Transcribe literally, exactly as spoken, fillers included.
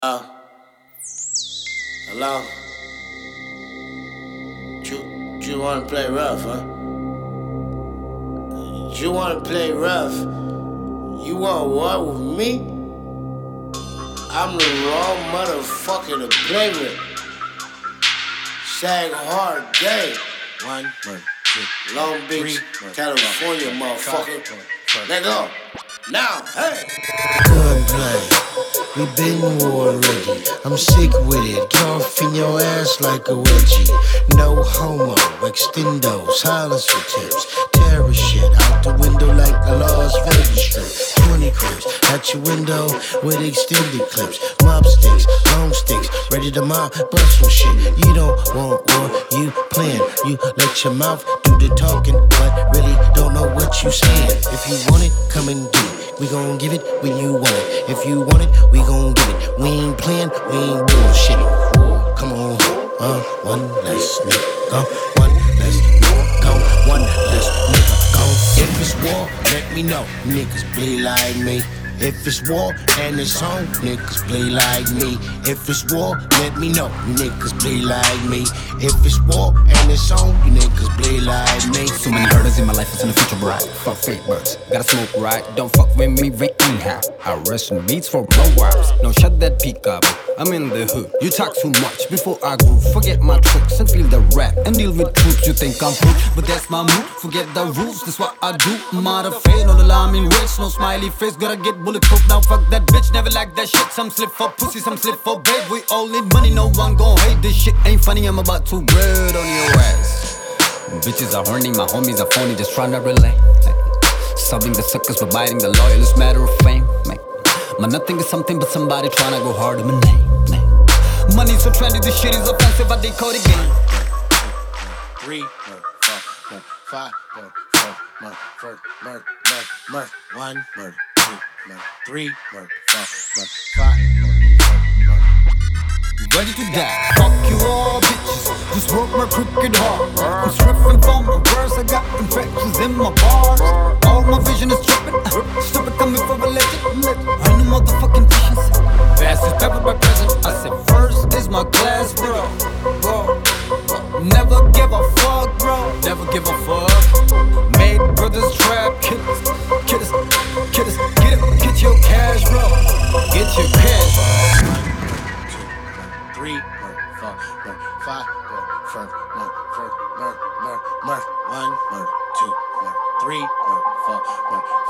Uh, hello? You, you wanna play rough, huh? You wanna play rough? You want war with me? I'm the wrong motherfucker to play with. Sag hard day. One, one, two, Long Beach, three, California, one, motherfucker. Five, let go. Now, hey. Gunplay, we been war ready. I'm sick with it, get off in your ass like a wedgie. No homo, extendos, hollers for tips. Terror shit out the window like the Las Vegas Strip. Twenty cribs at your window with extended clips. Mob sticks, long sticks, ready to mob, bust some shit. You don't want war, you plan. You let your mouth do the talking, but really don't know what you saying. If you want it, come and get it. We gon' give it when you want it. If you want it, we gon' give it. We ain't playing, we ain't bullshitting. War, come on, uh, one less nigga, go, one less nigga, go, one less nigga, go. If it's war, let me know. Niggas bleed like me. If it's war and it's on, niggas play like me. If it's war, let me know. Niggas play like me. If it's war and it's on, you niggas play like me. So many hurdles in my life, it's in the future bright. Fuck fake birds, gotta smoke right. Don't fuck with me, we ain't high. I rest in beats for blow wires. No, shut that peak up. I'm in the hood. You talk too much before I groove. Forget my tricks and feel the rap and deal with troops. You think I'm cool, but that's my mood. Forget the rules, that's what I do. I'm out of fade, no alarming rich, no smiley face. Gotta get bulletproof now. Fuck that bitch, never like that shit. Some slip for pussy, some slip for babe. We all need money, no one gon' hate this shit. Ain't funny, I'm about to bread on your ass. Bitches are horny, my homies are phony, just tryna relate. Subbing the suckers, but biting the loyal, it's matter of fame. Man, nothing is something but somebody tryna go hard in my name. Money so trendy, this shit is offensive, I decode again. Three, murk, four, murk, five, murk, four, murk, murk, murk, murk, murk, one, murk, two, murk, three, murk, four, murk, five, murk, murk, murk. Ready to die, fuck you all bitches. Just work my crooked heart. I'm stripping from my words, I got infections in my bars. All my vision is tripping, stupid coming for religion. I know motherfucking visions. Fast is pepper by present. I said first is my class, bro. Bro, never give a fuck, bro. Never give a fuck. Made brothers trap killers, killers, killers. Get it, get your cash, bro. Get your cash. Three, murk, four, murk, five, murk, four, murk, four, murk, murk, murk, one, murk, two, murk, three, murk, four, murk,